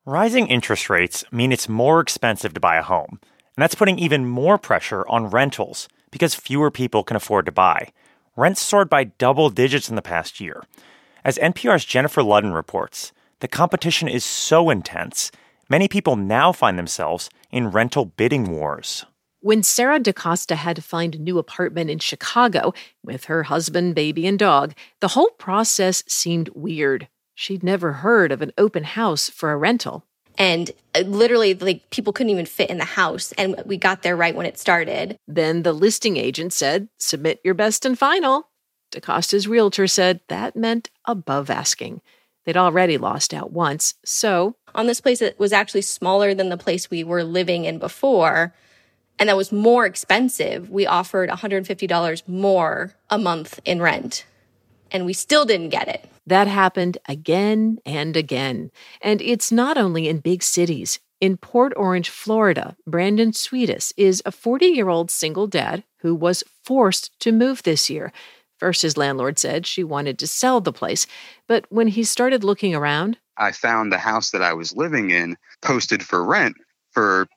Rising interest rates mean it's more expensive to buy a home, and that's putting even more pressure on rentals because fewer people can afford to buy. Rents soared by double digits in the past year. As NPR's Jennifer Ludden reports, the competition is so intense, many people now find themselves in rental bidding wars. When Sarah DaCosta had to find a new apartment in Chicago with her husband, baby, and dog, the whole process seemed weird. She'd never heard of an open house for a rental. And literally, people couldn't even fit in the house. And we got there right when it started. Then the listing agent said, submit your best and final. DaCosta's realtor said that meant above asking. They'd already lost out once, so... On this place, it was actually smaller than the place we were living in before. And that was more expensive. We offered $150 more a month in rent. And we still didn't get it. That happened again and again. And it's not only in big cities. In Port Orange, Florida, Brandon Sweetus is a 40-year-old single dad who was forced to move this year. First, his landlord said she wanted to sell the place. But when he started looking around... I found the house that I was living in posted for rent for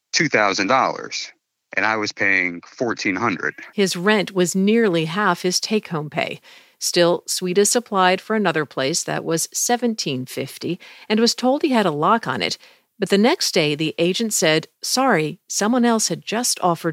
$2,000. And I was paying $1,400. His rent was nearly half his take-home pay. Still, Sweetus applied for another place that was $1,750 and was told he had a lock on it. But the next day, the agent said, sorry, someone else had just offered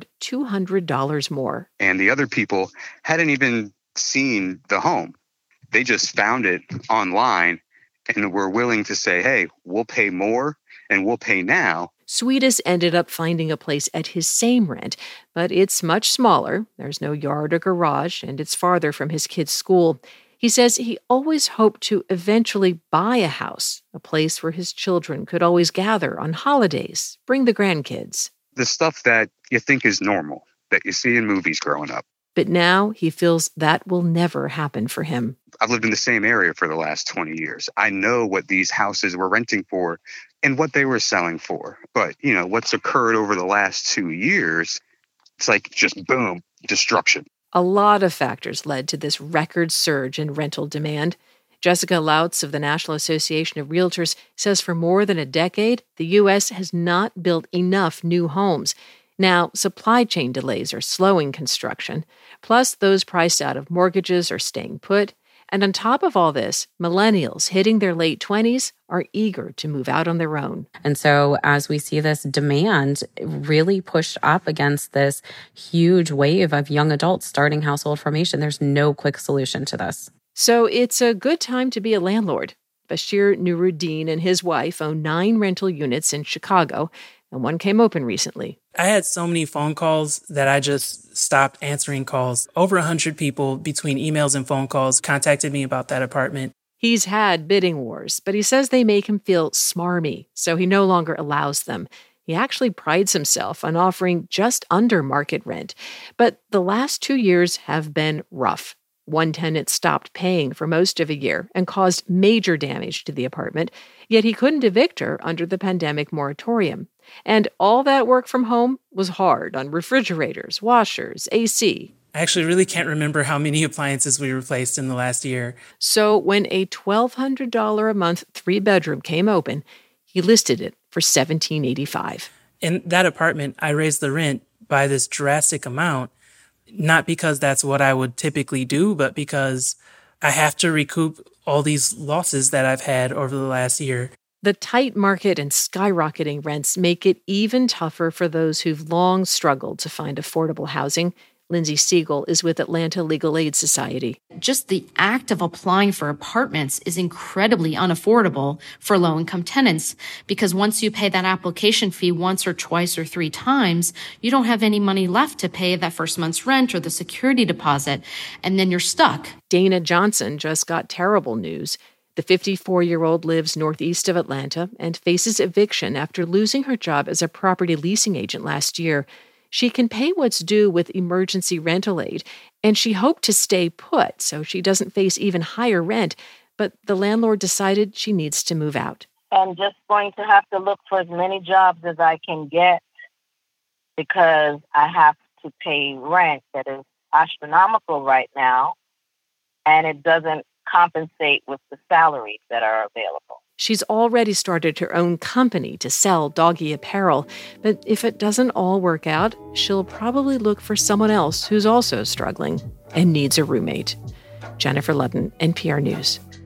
$200 more. And the other people hadn't even seen the home. They just found it online and were willing to say, hey, we'll pay more and we'll pay now. Sweetus ended up finding a place at his same rent, but it's much smaller. There's no yard or garage, and it's farther from his kids' school. He says he always hoped to eventually buy a house, a place where his children could always gather on holidays, bring the grandkids. The stuff that you think is normal, that you see in movies growing up. But now he feels that will never happen for him. I've lived in the same area for the last 20 years. I know what these houses were renting for and what they were selling for. But, what's occurred over the last 2 years, it's like just boom, destruction. A lot of factors led to this record surge in rental demand. Jessica Lautz of the National Association of Realtors says for more than a decade, the U.S. has not built enough new homes. Now, supply chain delays are slowing construction. Plus, those priced out of mortgages are staying put. And on top of all this, millennials hitting their late 20s are eager to move out on their own. And so as we see this demand really push up against this huge wave of young adults starting household formation, there's no quick solution to this. So it's a good time to be a landlord. Bashir Nuruddin and his wife own 9 rental units in Chicago, and one came open recently. I had so many phone calls that I just stopped answering calls. Over 100 people between emails and phone calls contacted me about that apartment. He's had bidding wars, but he says they make him feel smarmy, so he no longer allows them. He actually prides himself on offering just under market rent. But the last 2 years have been rough. One tenant stopped paying for most of a year and caused major damage to the apartment, yet he couldn't evict her under the pandemic moratorium. And all that work from home was hard on refrigerators, washers, AC. I actually really can't remember how many appliances we replaced in the last year. So when a $1,200 a month 3-bedroom came open, he listed it for $1,785. In that apartment, I raised the rent by this drastic amount, not because that's what I would typically do, but because I have to recoup all these losses that I've had over the last year. The tight market and skyrocketing rents make it even tougher for those who've long struggled to find affordable housing. Lindsay Siegel is with Atlanta Legal Aid Society. Just the act of applying for apartments is incredibly unaffordable for low-income tenants because once you pay that application fee once or twice or 3 times, you don't have any money left to pay that first month's rent or the security deposit, and then you're stuck. Dana Johnson just got terrible news. The 54-year-old lives northeast of Atlanta and faces eviction after losing her job as a property leasing agent last year. She can pay what's due with emergency rental aid, and she hoped to stay put so she doesn't face even higher rent, but the landlord decided she needs to move out. I'm just going to have to look for as many jobs as I can get because I have to pay rent that is astronomical right now, and it doesn't compensate with the salaries that are available. She's already started her own company to sell doggy apparel, but if it doesn't all work out, she'll probably look for someone else who's also struggling and needs a roommate. Jennifer Ludden, NPR News.